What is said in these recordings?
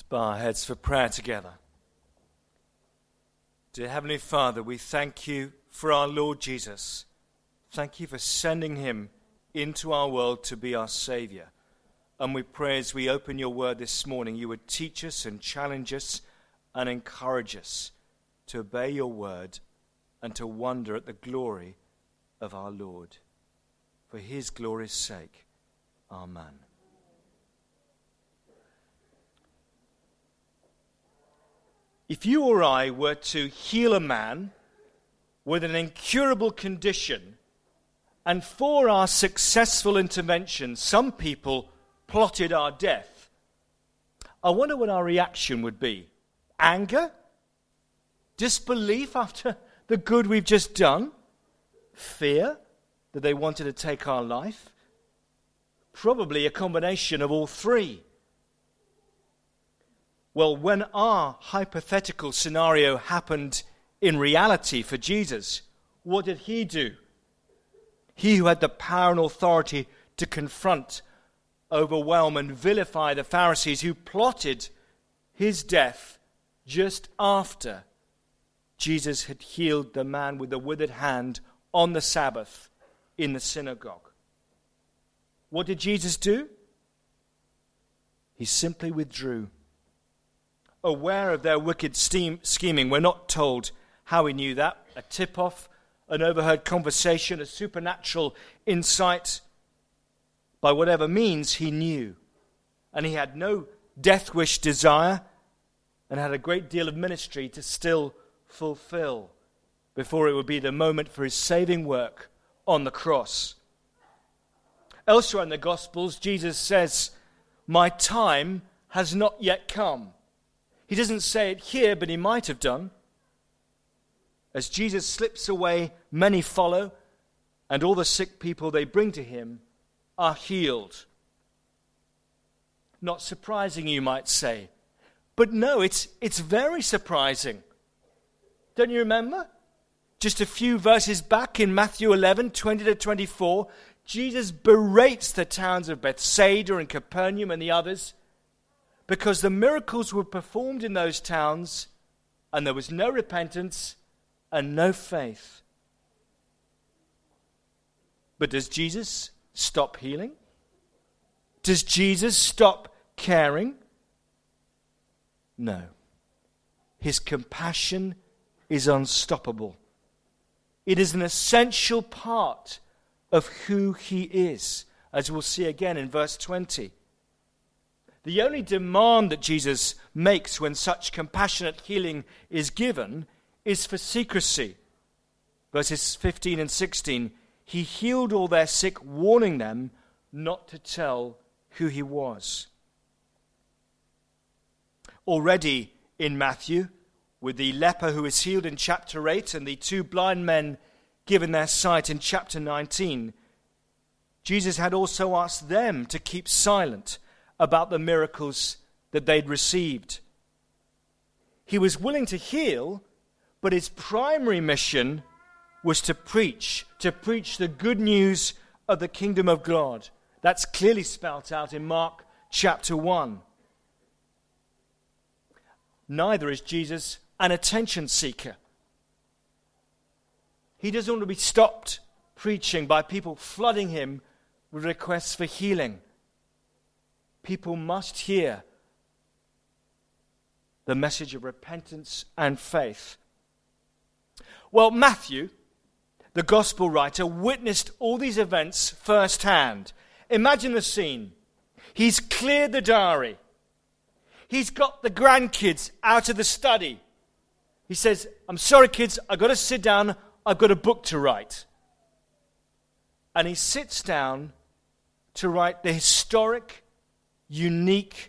Bow our heads for prayer together. Dear Heavenly Father, we thank you for our Lord Jesus. Thank you for sending him into our world to be our Saviour. And we pray as we open your word this morning, you would teach us and challenge us and encourage us to obey your word and to wonder at the glory of our Lord. For his glory's sake, amen. If you or I were to heal a man with an incurable condition, and for our successful intervention, some people plotted our death, I wonder what our reaction would be. Anger? Disbelief after the good we've just done? Fear that they wanted to take our life? Probably a combination of all three. Well, when our hypothetical scenario happened in reality for Jesus, what did he do? He who had the power and authority to confront, overwhelm, and vilify the Pharisees who plotted his death just after Jesus had healed the man with the withered hand on the Sabbath in the synagogue. What did Jesus do? He simply withdrew. Aware of their wicked scheming, we're not told how he knew that. A tip-off, an overheard conversation, a supernatural insight. By whatever means, he knew. And he had no death wish desire and had a great deal of ministry to still fulfill before it would be the moment for his saving work on the cross. Elsewhere in the Gospels, Jesus says, "My time has not yet come." He doesn't say it here, but he might have done. As Jesus slips away, many follow, and all the sick people they bring to him are healed. Not surprising, you might say. But no, it's very surprising. Don't you remember? Just a few verses back in Matthew 11, 20 to 24, Jesus berates the towns of Bethsaida and Capernaum and the others because the miracles were performed in those towns and there was no repentance and no faith. But does Jesus stop healing? Does Jesus stop caring? No. His compassion is unstoppable. It is an essential part of who he is, as we'll see again in verse 20. The only demand that Jesus makes when such compassionate healing is given is for secrecy. Verses 15 and 16, he healed all their sick, warning them not to tell who he was. Already in Matthew, with the leper who is healed in chapter 8 and the two blind men given their sight in chapter 19, Jesus had also asked them to keep silent about the miracles that they'd received. He was willing to heal, but his primary mission was to preach the good news of the kingdom of God. That's clearly spelt out in Mark chapter 1. Neither is Jesus an attention seeker. He doesn't want to be stopped preaching by people flooding him with requests for healing. People must hear the message of repentance and faith. Well, Matthew, the gospel writer, witnessed all these events firsthand. Imagine the scene. He's cleared the diary. He's got the grandkids out of the study. He says, "I'm sorry, kids, I've got to sit down. I've got a book to write." And he sits down to write the historic, unique,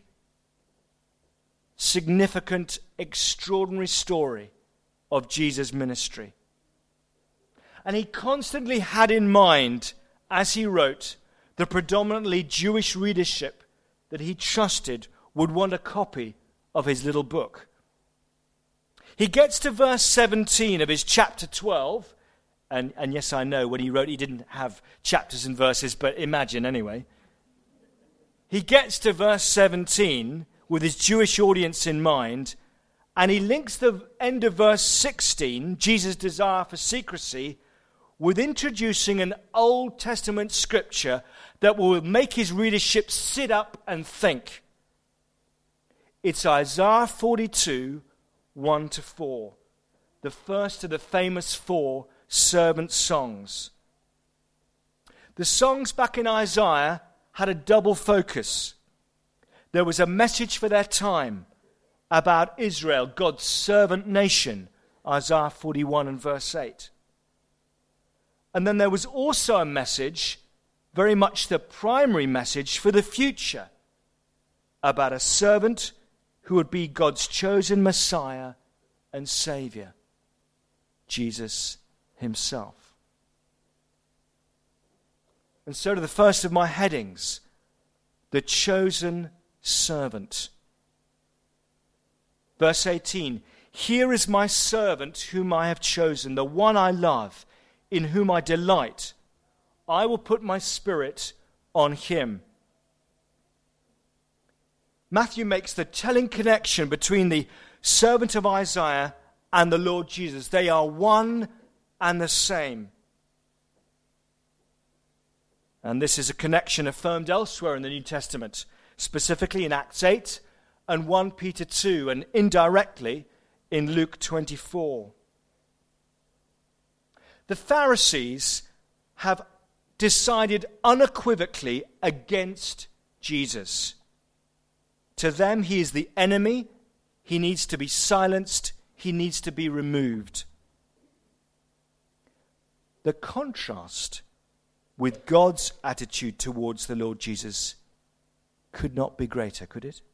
significant, extraordinary story of Jesus' ministry. And he constantly had in mind, as he wrote, the predominantly Jewish readership that he trusted would want a copy of his little book. He gets to verse 17 of his chapter 12, and yes, I know when he wrote he didn't have chapters and verses, but imagine anyway. He gets to verse 17 with his Jewish audience in mind, and he links the end of verse 16, Jesus' desire for secrecy, with introducing an Old Testament scripture that will make his readership sit up and think. It's Isaiah 42, 1-4, the first of the famous 4 servant songs. The songs back in Isaiah had a double focus. There was a message for their time about Israel, God's servant nation, Isaiah 41 and verse 8. And then there was also a message, very much the primary message for the future, about a servant who would be God's chosen Messiah and Savior, Jesus himself. And so to the first of my headings, the chosen servant. Verse 18, here is my servant whom I have chosen, the one I love, in whom I delight. I will put my spirit on him. Matthew makes the telling connection between the servant of Isaiah and the Lord Jesus. They are one and the same. And this is a connection affirmed elsewhere in the New Testament, specifically in Acts 8 and 1 Peter 2, and indirectly in Luke 24. The Pharisees have decided unequivocally against Jesus. To them, he is the enemy. He needs to be silenced. He needs to be removed. The contrast with God's attitude towards the Lord Jesus could not be greater, could it?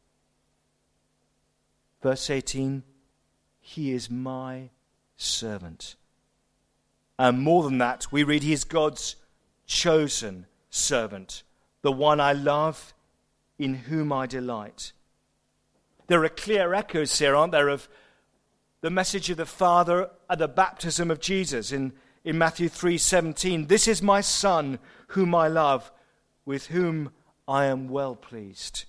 Verse 18, he is my servant. And more than that, we read he is God's chosen servant, the one I love, in whom I delight. There are clear echoes here, aren't there, of the message of the Father at the baptism of Jesus in Matthew 3:17. This is my Son, whom I love, with whom I am well pleased.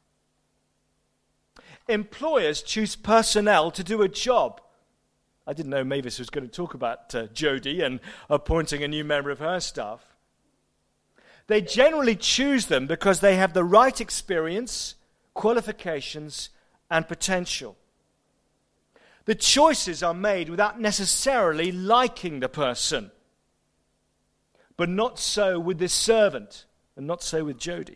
Employers choose personnel to do a job. I didn't know Mavis was going to talk about Jodie and appointing a new member of her staff. They generally choose them because they have the right experience, qualifications, and potential. The choices are made without necessarily liking the person. But not so with this servant, and not so with Jodie.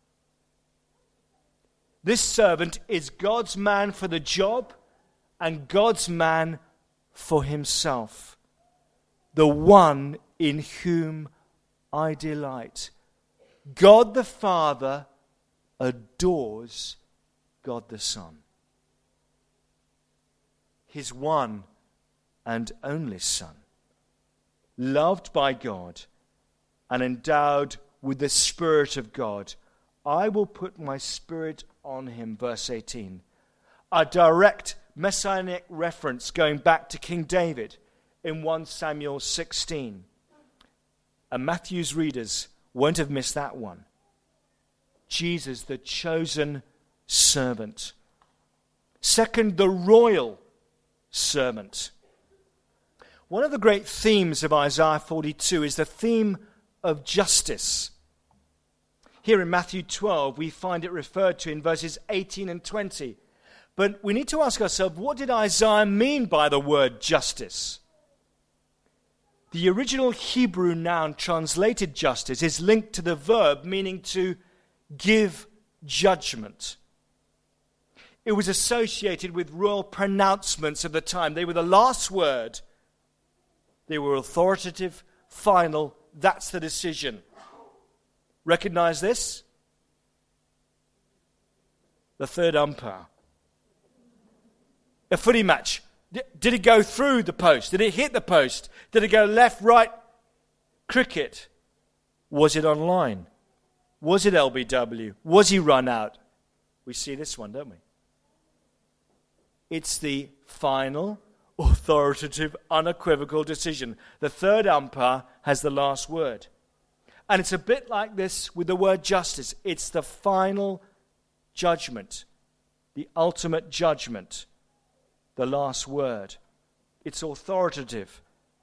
This servant is God's man for the job and God's man for himself. The one in whom I delight. God the Father adores God the Son. His one and only Son. Loved by God and endowed with the Spirit of God. I will put my Spirit on him, verse 18. A direct messianic reference going back to King David in 1 Samuel 16. And Matthew's readers won't have missed that one. Jesus, the chosen servant. Second, the royal servant. One of the great themes of Isaiah 42 is the theme of justice. Here in Matthew 12, we find it referred to in verses 18 and 20. But we need to ask ourselves, what did Isaiah mean by the word justice? The original Hebrew noun translated justice is linked to the verb meaning to give judgment. It was associated with royal pronouncements of the time. They were the last word. They were authoritative, final. That's the decision. Recognize this? The third umpire. A footy match. Did it go through the post? Did it hit the post? Did it go left, right? Cricket. Was it online? Was it LBW? Was he run out? We see this one, don't we? It's the final, authoritative, unequivocal decision. The third umpire has the last word. And it's a bit like this with the word justice. It's the final judgment. the ultimate judgment, the last word. It's authoritative.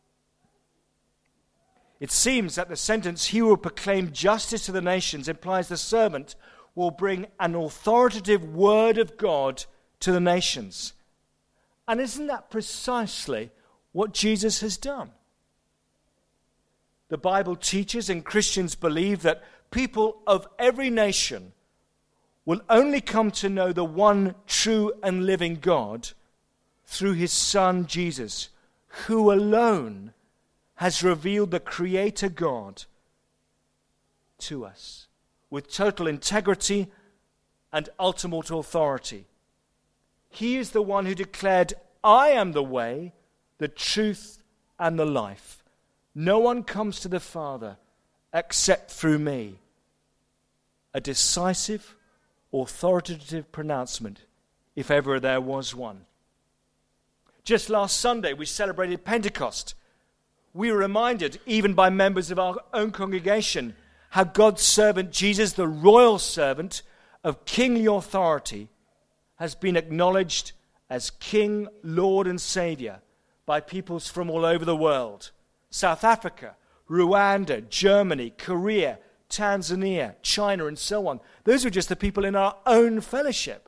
It seems that the sentence, "He will proclaim justice to the nations," implies the servant will bring an authoritative word of God to the nations. And isn't that precisely what Jesus has done? The Bible teaches and Christians believe that people of every nation will only come to know the one true and living God through his Son Jesus, who alone has revealed the Creator God to us with total integrity and ultimate authority. He is the one who declared, "I am the way, the truth, and the life. No one comes to the Father except through me." A decisive, authoritative pronouncement, if ever there was one. Just last Sunday, we celebrated Pentecost. We were reminded, even by members of our own congregation, how God's servant Jesus, the royal servant of kingly authority, has been acknowledged as King, Lord, and Savior by peoples from all over the world. South Africa, Rwanda, Germany, Korea, Tanzania, China, and so on. Those are just the people in our own fellowship.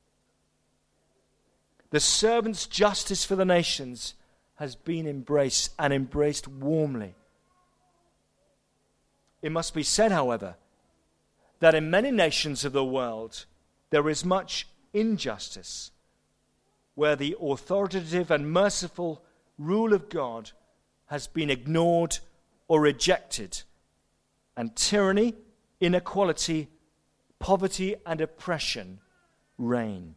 The servant's justice for the nations has been embraced, and embraced warmly. It must be said, however, that in many nations of the world there is much injustice, where the authoritative and merciful rule of God has been ignored or rejected, and tyranny, inequality, poverty, and oppression reign.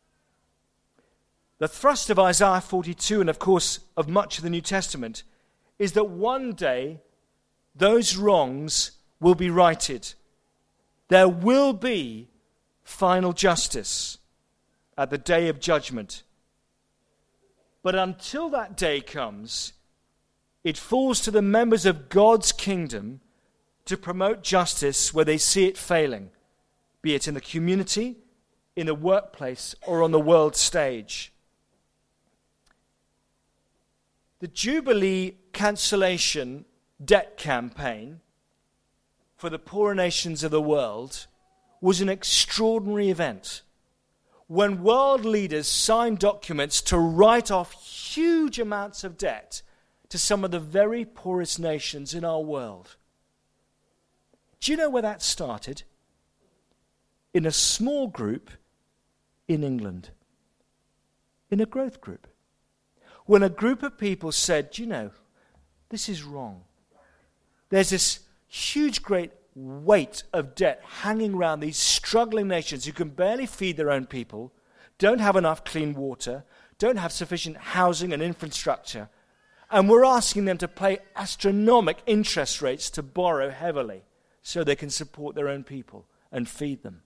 The thrust of Isaiah 42, and of course of much of the New Testament, is that one day those wrongs will be righted. There will be final justice at the day of judgment. But until that day comes, it falls to the members of God's kingdom to promote justice where they see it failing, be it in the community, in the workplace, or on the world stage. The Jubilee cancellation debt campaign for the poorer nations of the world was an extraordinary event, when world leaders signed documents to write off huge amounts of debt to some of the very poorest nations in our world. Do you know where that started? In a small group in England, in a growth group. When a group of people said, "Do you know, this is wrong. There's this huge, great weight of debt hanging around these struggling nations who can barely feed their own people, don't have enough clean water, don't have sufficient housing and infrastructure, and we're asking them to pay astronomical interest rates to borrow heavily so they can support their own people and feed them."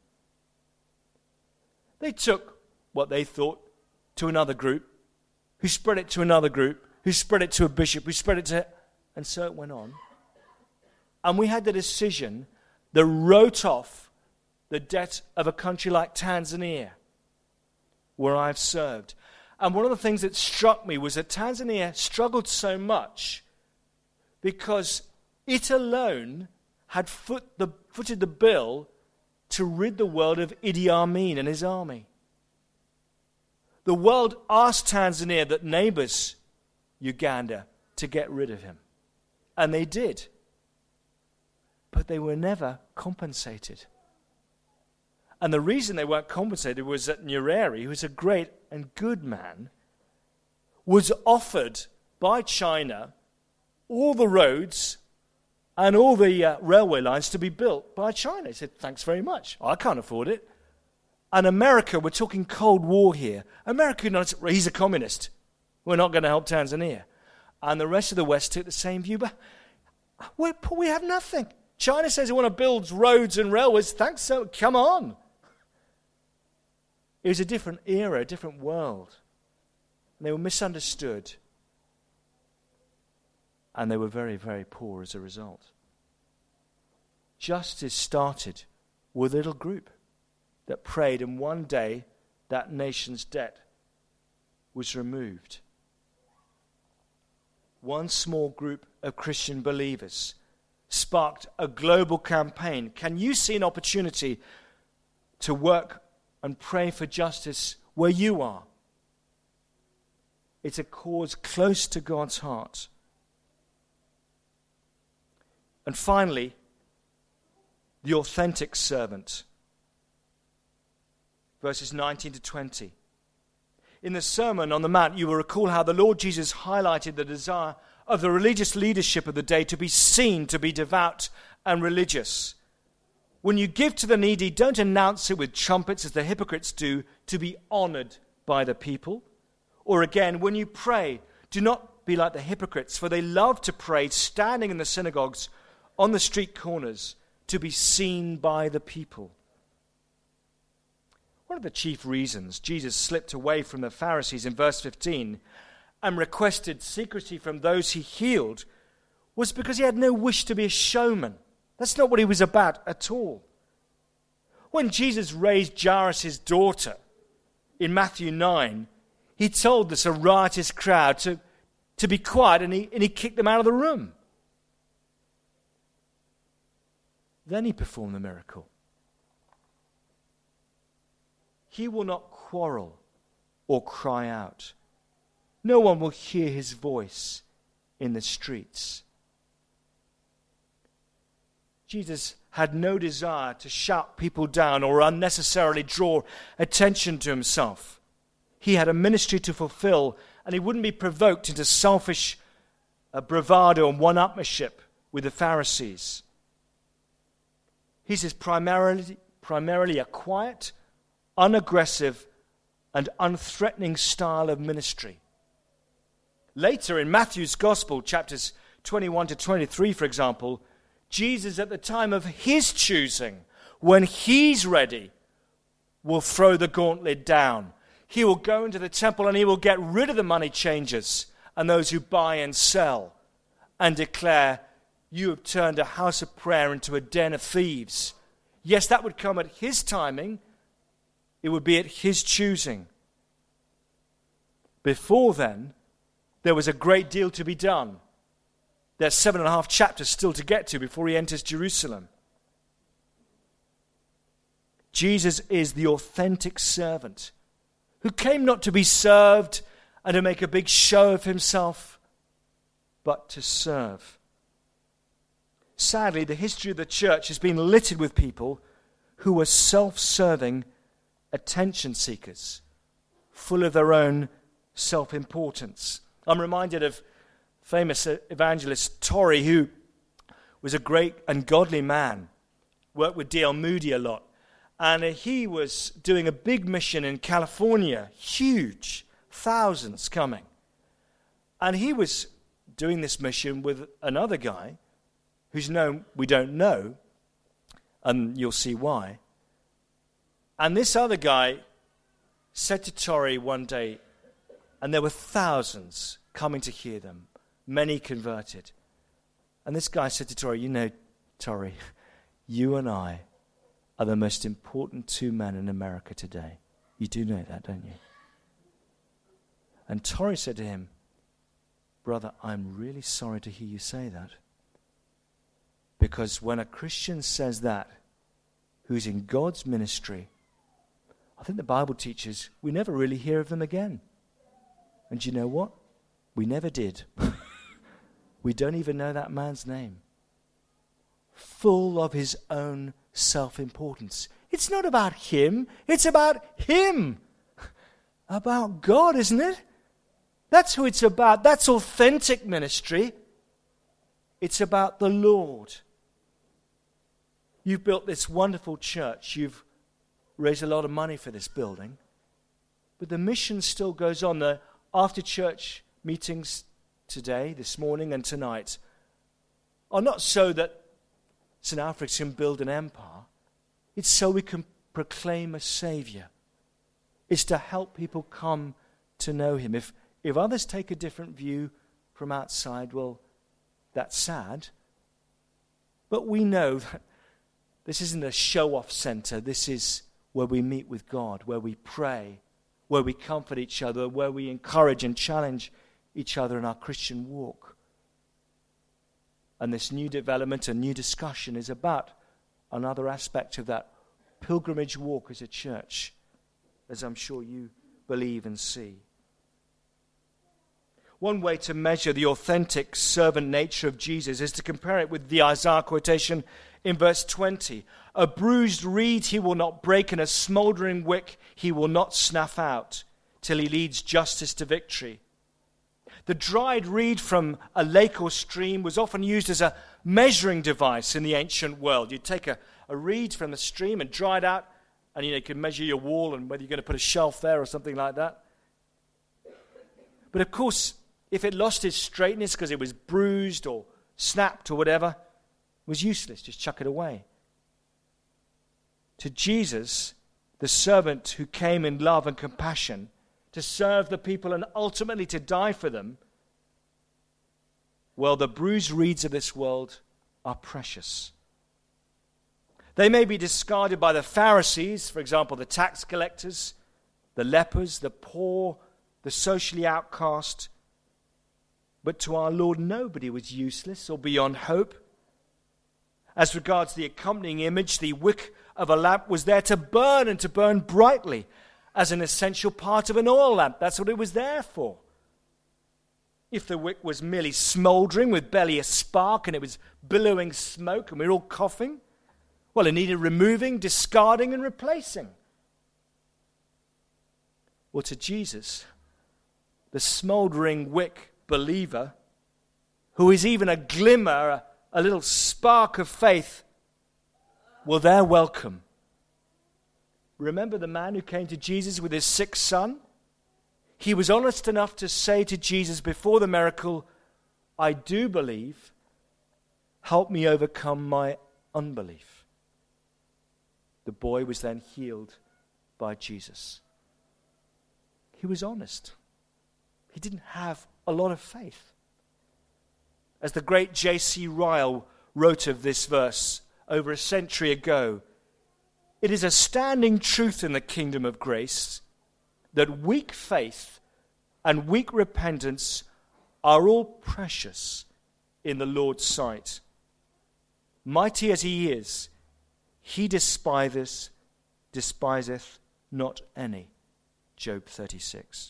They took what they thought to another group, who spread it to another group, who spread it to a bishop, who spread it to... And so it went on. And we had the decision that wrote off the debt of a country like Tanzania, where I've served. And one of the things that struck me was that Tanzania struggled so much because it alone had footed the bill to rid the world of Idi Amin and his army. The world asked Tanzania, that neighbors Uganda, to get rid of him. And they did. But they were never compensated. And the reason they weren't compensated was that Nyerere, who was a great and good man, was offered by China all the roads and all the railway lines to be built by China. He said, "Thanks very much. I can't afford it." And America, we're talking Cold War here. America, he's a communist. We're not going to help Tanzania. And the rest of the West took the same view. But we have nothing. China says they want to build roads and railways. Thanks, so come on. It was a different era, a different world. And they were misunderstood. And they were very, very poor as a result. Justice started with a little group that prayed, and one day that nation's debt was removed. One small group of Christian believers sparked a global campaign. Can you see an opportunity to work and pray for justice where you are? It's a cause close to God's heart. And finally, the authentic servant. Verses 19 to 20. In the Sermon on the Mount, you will recall how the Lord Jesus highlighted the desire of the religious leadership of the day to be seen to be devout and religious. When you give to the needy, don't announce it with trumpets as the hypocrites do, to be honored by the people. Or again, when you pray, do not be like the hypocrites, for they love to pray standing in the synagogues on the street corners to be seen by the people. One of the chief reasons Jesus slipped away from the Pharisees in verse 15 and requested secrecy from those he healed was because he had no wish to be a showman. That's not what he was about at all. When Jesus raised Jairus' daughter in Matthew 9, he told this riotous crowd to be quiet, and he kicked them out of the room. Then he performed the miracle. He will not quarrel or cry out. No one will hear his voice in the streets. Jesus had no desire to shout people down or unnecessarily draw attention to himself. He had a ministry to fulfill, and he wouldn't be provoked into selfish bravado and one-upmanship with the Pharisees. He's primarily a quiet, unaggressive, and unthreatening style of ministry. Later in Matthew's Gospel, chapters 21 to 23, for example, Jesus, at the time of his choosing, when he's ready, will throw the gauntlet down. He will go into the temple and he will get rid of the money changers and those who buy and sell and declare, "You have turned a house of prayer into a den of thieves." Yes, that would come at his timing. It would be at his choosing. Before then, there was a great deal to be done. There's 7.5 chapters still to get to before he enters Jerusalem. Jesus is the authentic servant who came not to be served and to make a big show of himself, but to serve. Sadly, the history of the church has been littered with people who were self-serving attention seekers, full of their own self-importance. I'm reminded of famous evangelist Torrey, who was a great and godly man, worked with D.L. Moody a lot. And he was doing a big mission in California, huge, thousands coming. And he was doing this mission with another guy whose name we don't know, and you'll see why. And this other guy said to Torrey one day, and there were thousands coming to hear them, many converted. And this guy said to Torrey, "You know, Torrey, you and I are the most important two men in America today. You do know that, don't you?" And Torrey said to him, "Brother, I'm really sorry to hear you say that. Because when a Christian says that, who's in God's ministry, I think the Bible teaches we never really hear of them again. And you know what? We never did." We don't even know that man's name. Full of his own self-importance. It's not about him. It's about him. About God, isn't it? That's who it's about. That's authentic ministry. It's about the Lord. You've built this wonderful church. You've raised a lot of money for this building. But the mission still goes on. The after-church meetings today, this morning and tonight, are not so that St. Alfred's can build an empire. It's so we can proclaim a Savior. It's to help people come to know him. If others take a different view from outside, well, that's sad. But we know that this isn't a show-off center. This is where we meet with God, where we pray, where we comfort each other, where we encourage and challenge each other in our Christian walk. And this new development and new discussion is about another aspect of that pilgrimage walk as a church, as I'm sure you believe and see. One way to measure the authentic servant nature of Jesus is to compare it with the Isaiah quotation in verse 20. A bruised reed he will not break, and a smouldering wick he will not snuff out, till he leads justice to victory. The dried reed from a lake or stream was often used as a measuring device in the ancient world. You'd take a reed from the stream and dry it out, and you could measure your wall and whether you're going to put a shelf there or something like that. But of course, if it lost its straightness because it was bruised or snapped or whatever, it was useless. Just chuck it away. To Jesus, the servant who came in love and compassion to serve the people and ultimately to die for them, well, the bruised reeds of this world are precious. They may be discarded by the Pharisees, for example, the tax collectors, the lepers, the poor, the socially outcast. But to our Lord, nobody was useless or beyond hope. As regards the accompanying image, the wick of a lamp was there to burn and to burn brightly as an essential part of an oil lamp. That's what it was there for. If the wick was merely smouldering with barely a spark and it was billowing smoke and we were all coughing, well, it needed removing, discarding, and replacing. Well, to Jesus, the smouldering wick believer, who is even a glimmer, a little spark of faith, well, they're welcome. Remember the man who came to Jesus with his sick son? He was honest enough to say to Jesus before the miracle, I do believe, help me overcome my unbelief. The boy was then healed by Jesus. He was honest. He didn't have a lot of faith. As the great J.C. Ryle wrote of this verse over a century ago, it is a standing truth in the kingdom of grace that weak faith and weak repentance are all precious in the Lord's sight. Mighty as he is, he despiseth not any. Job 36.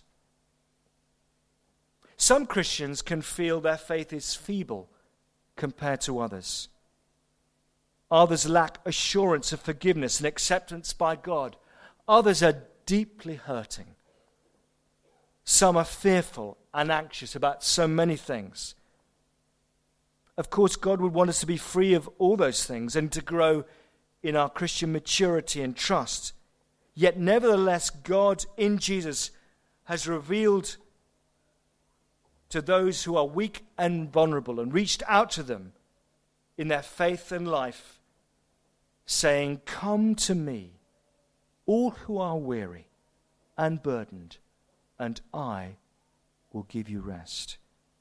Some Christians can feel their faith is feeble compared to others. Others lack assurance of forgiveness and acceptance by God. Others are deeply hurting. Some are fearful and anxious about so many things. Of course, God would want us to be free of all those things and to grow in our Christian maturity and trust. Yet nevertheless, God in Jesus has revealed to those who are weak and vulnerable and reached out to them in their faith and life, saying, "Come to me, all who are weary and burdened, and I will give you rest."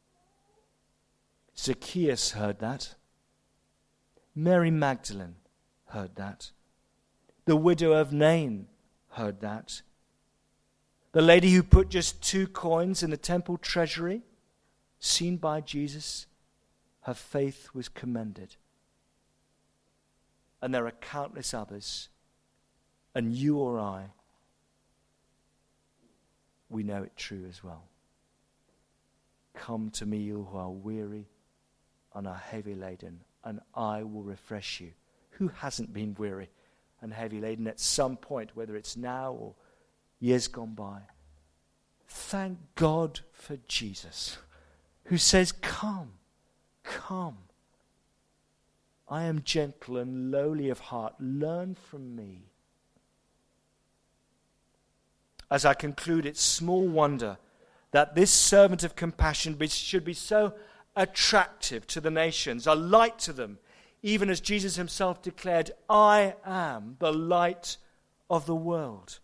Zacchaeus heard that. Mary Magdalene heard that. The widow of Nain heard that. The lady who put just 2 coins in the temple treasury, seen by Jesus, her faith was commended. And there are countless others, and you or I, we know it true as well. Come to me, you who are weary and are heavy laden, and I will refresh you. Who hasn't been weary and heavy laden at some point, whether it's now or years gone by? Thank God for Jesus, who says, "Come, come. I am gentle and lowly of heart. Learn from me." As I conclude, it's small wonder that this servant of compassion should be so attractive to the nations, a light to them, even as Jesus himself declared, "I am the light of the world."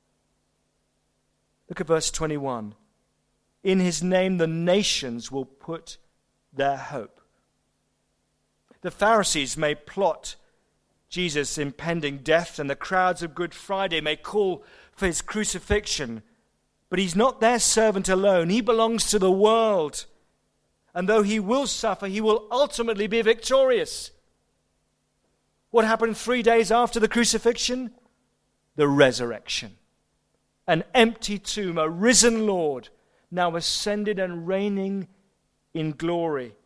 Look at verse 21. In his name the nations will put their hope. The Pharisees may plot Jesus' impending death, and the crowds of Good Friday may call for his crucifixion. But he's not their servant alone. He belongs to the world. And though he will suffer, he will ultimately be victorious. What happened 3 days after the crucifixion? The resurrection. An empty tomb, a risen Lord, now ascended and reigning in glory.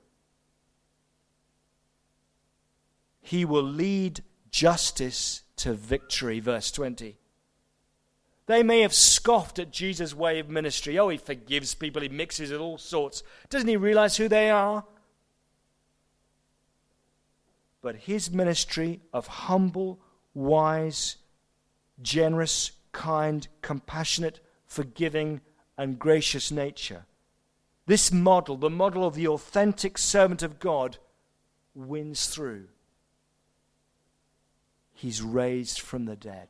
He will lead justice to victory, verse 20. They may have scoffed at Jesus' way of ministry. Oh, he forgives people, he mixes with all sorts. Doesn't he realize who they are? But his ministry of humble, wise, generous, kind, compassionate, forgiving, and gracious nature, this model, the model of the authentic servant of God, wins through. He's raised from the dead.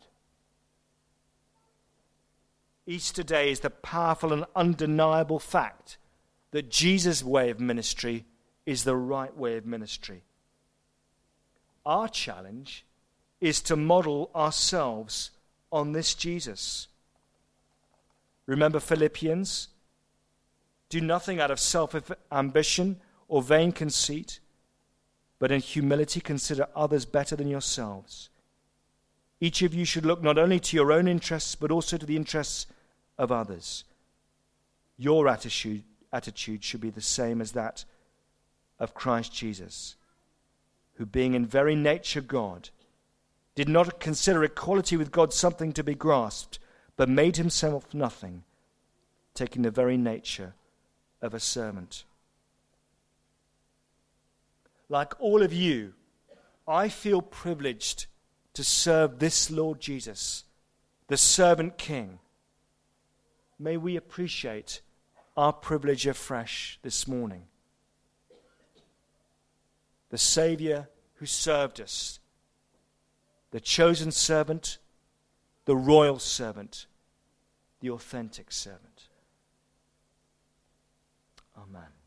Easter Day is the powerful and undeniable fact that Jesus' way of ministry is the right way of ministry. Our challenge is to model ourselves on this Jesus. Remember Philippians? Do nothing out of self-ambition or vain conceit, but in humility consider others better than yourselves. Each of you should look not only to your own interests, but also to the interests of others. Your attitude should be the same as that of Christ Jesus, who being in very nature God, did not consider equality with God something to be grasped, but made himself nothing, taking the very nature of a servant. Like all of you, I feel privileged to serve this Lord Jesus, the servant King. May we appreciate our privilege afresh this morning. The Savior who served us, the chosen servant, the royal servant, the authentic servant. Amen.